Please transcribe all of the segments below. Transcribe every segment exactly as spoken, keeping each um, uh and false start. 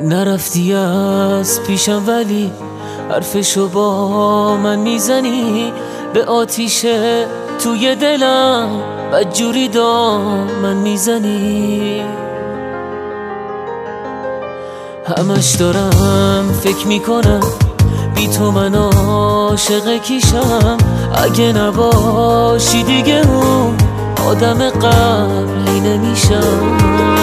نرفتی از پیشم ولی حرفشو با من میزنی، به آتیش توی دلم بدجوری دامن میزنی. همش دارم فکر میکنم بی تو من عاشق کیشم، اگه نباشی دیگه اون آدم قبلی نمیشم.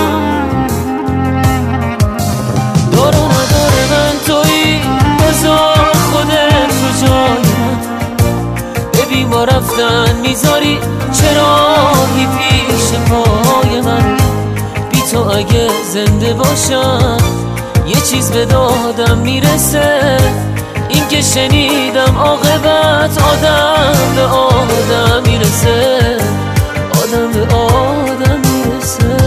دار و ندار من تویی، بذار خودت تو جای من. ببین با رفتن میذاری چراغی پیش پای من. بی تو اگه زنده باشم یه چیز به دادم میرسه، این که شنیدم عاقبت آدم به آدم میرسه، آدم به آدم میرسه.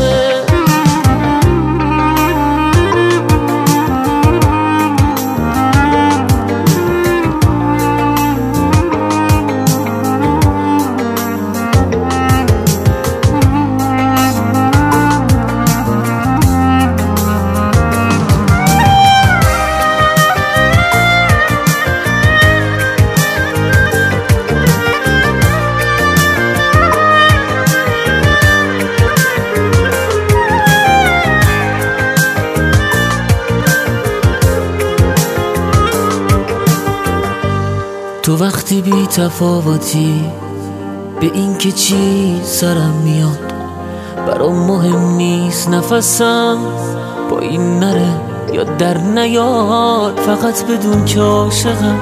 تو وقتی بی تفاوتی به این که چی سرم میاد، برام مهم نیست نفسم با این نره یا در نیاد. فقط بدون که عاشقم،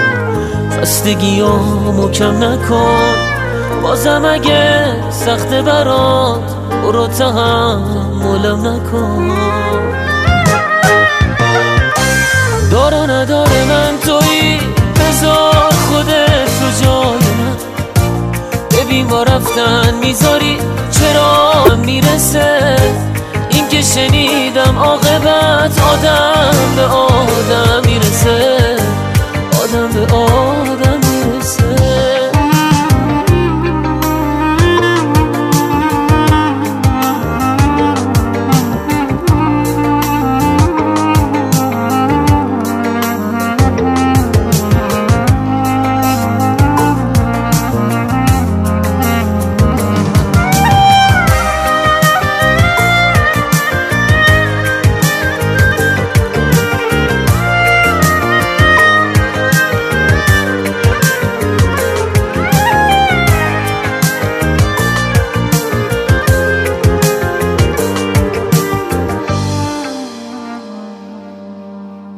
خستگیامو کم نکن. بازم اگه سخته برات برو تحملم نکن. دار و ندار من تویی، بذار خودت تو جای من. ببین با رفتن میذاری چرا میرسه، این که شنیدم عاقبت آدم